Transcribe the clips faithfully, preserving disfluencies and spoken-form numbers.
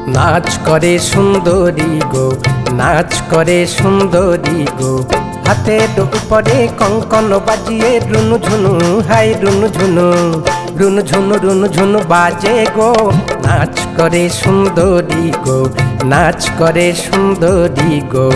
নাচ করে সুন্দরী গো, নাচ করে সুন্দরী গো, হাতের উপরে কঙ্কন বাজিয়ে রুনু ঝুনু, হাই রুনু ঝুনু, রুনু ঝুনু রুনু ঝুনু বাজে গো। নাচ করে সুন্দরী গো, নাচ করে সুন্দরী গো।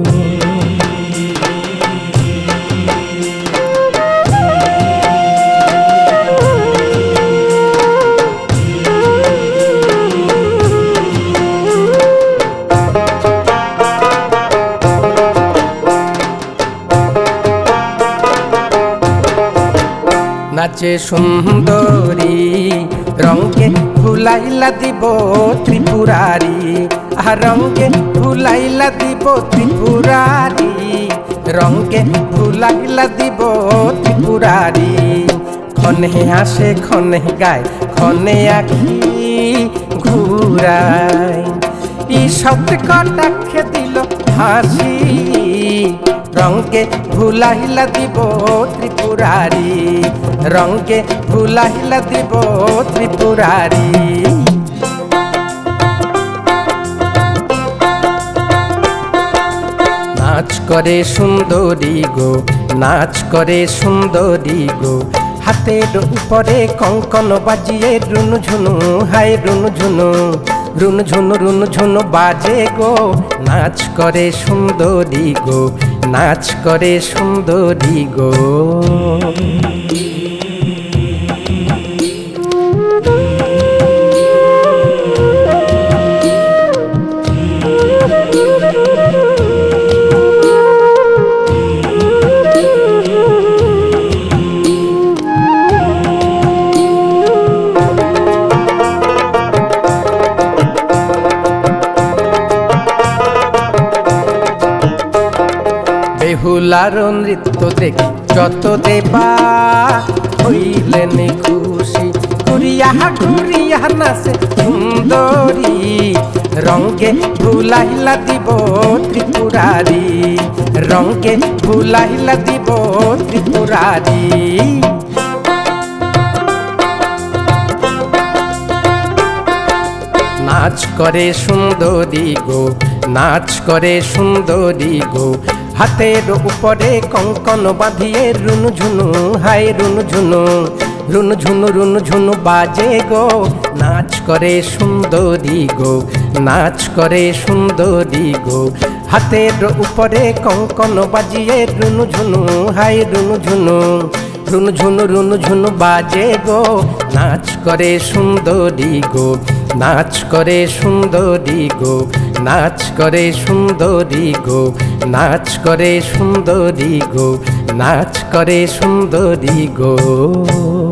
নাচে সুন্দরী রঙে ভুলাইলা দিব ত্রিপুরারি, আহ রঙে ভুলাইলা দিব ত্রিপুরারি, রঙে ভুলাইলা দিব ত্রিপুরারি। ক্ষণে আসে ক্ষণে গায়, ক্ষণে আখি ঘুরায়, ই শব্দ কটাক্ষে দিল হাসি। রঙে ভুলাইলা দিব ত্রিপুরারি, রঙে ভুলাইলা দিব ত্রিপুরারি। নাচ করে সুন্দরী গো, নাচ করে সুন্দরী গো, হাতের উপরে কঙ্কন বাজিয়ে রুনু ঝুনু, হাই রুনু ঝুনু, রুনু ঝুনু রুনু ঝুনু বাজে গো। নাচ করে সুন্দরী গো, নাচ করে সুন্দরী গো। বেহুলার নৃত্য দেখি যত দেবা হইলেন খুশি, ঘুরিয়া ঘুরিয়া নাচে সুন্দরী। রঙে ভুলাইলা দিব ত্রিপুরারি, রঙে ভুলাইলা দিব ত্রিপুরারি। নাচ করে সুন্দরী গো, নাচ করে সুন্দরী গো, হাতের উপরে কঙ্কন বাঁধিয়ে রুনু ঝুনু, হাই রুনু ঝুনু, রুনু ঝুনু রুনু ঝুনু বাজে গো। নাচ করে সুন্দরী গো, নাচ করে সুন্দরী গো, হাতের উপরে কঙ্কন বাজিয়ে রুনু ঝুনু, হাই রুনু ঝুনু, রুনু ঝুনু রুনু ঝুনু বাজে গো। নাচ করে সুন্দরী গো, নাচ করে সুন্দরী গো, নাচ করে সুন্দরী গো, নাচ করে সুন্দরী গো, নাচ করে সুন্দরী গো।